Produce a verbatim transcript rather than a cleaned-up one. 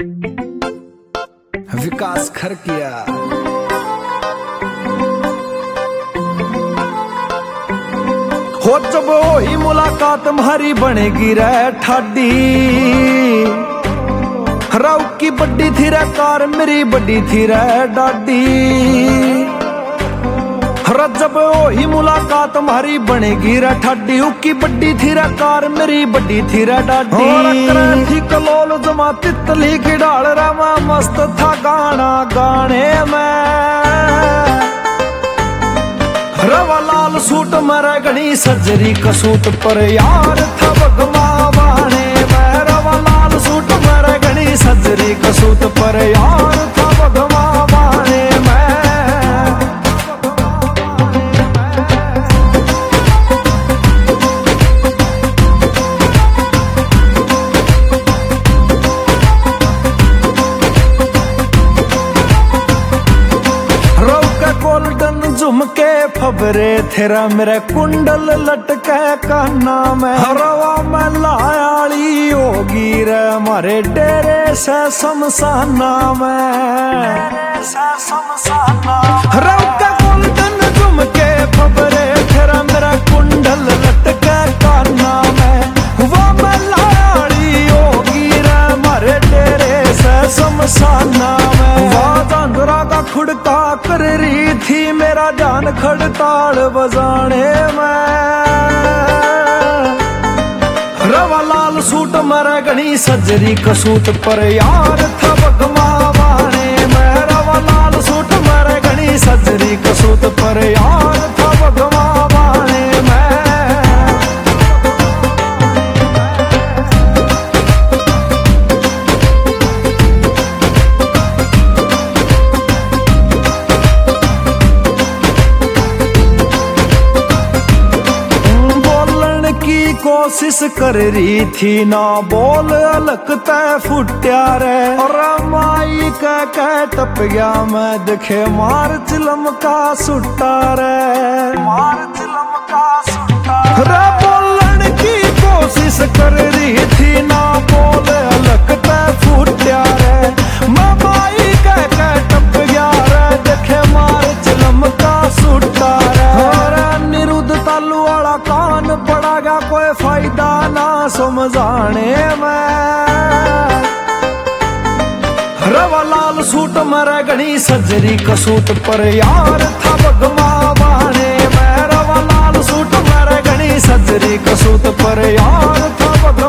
विकास खरकिया। हो जब ही मुलाकात तुम्हारी बनेगी रे ठाडी, राव की बड्डी थी रे कार मेरी बड्डी थी रे डाडी। जब ही मुलाकात तुम्हारी बनेगी रे ठाडी, की बड्डी थी रे कार मेरी बड्डी थी रे डाडी। थी कलोल जमा तितली की डाल रे मैं मस्त था गाना गाने में। रवा लाल सूट मेरा गणी सजरी कसूट पर यार था बगमा बाने में। रवा लाल सूट मेरा गणी सजरी कसूट पर यार था बगमा बाने में। गोल्डन झुमके फबरे थेरा मेरा कुंडल लटके काना में। रवा में लायाली होगी रे मारे डेरे से शमशाना में। रवा गोल्डन झुमके फबरे थेरा मेरा कुंडल लटके काना में। वो में लायाली होगी रे मारे डेरे से शमशाना में। वादा का खुड़का कर रही थी मेरा जान खड़ताल बजाने में। रवा लाल सूट मरा गणी सजरी कसूट पर यार था बगमा बाने में। रवा लाल सूट मरा गणी सजरी कसूट पर यार था बगमा बाने में। कोशिश कर रही थी ना बोल अलग तय फुटिया रे। और माई का कह टप गया मैं देखे मार चिलम का सुट्टा रे। मार चिलम का सुट्टा रे। बोलन की कोशिश कर रही थी ना बोल अलग तय फुटिया रे। मैं माई का कह टप गया रे देखे मार चिलम का सुट्टा रे। और निरुद्ध तालू वाला कान पड़ा गया कोई फायदा ना समझाने में। रवा लाल सूट मरा गणी सजरी कसूट पर यार था बगमा बाने में। रवा लाल सूट मरा गणी सजरी कसूट पर यार था बगमा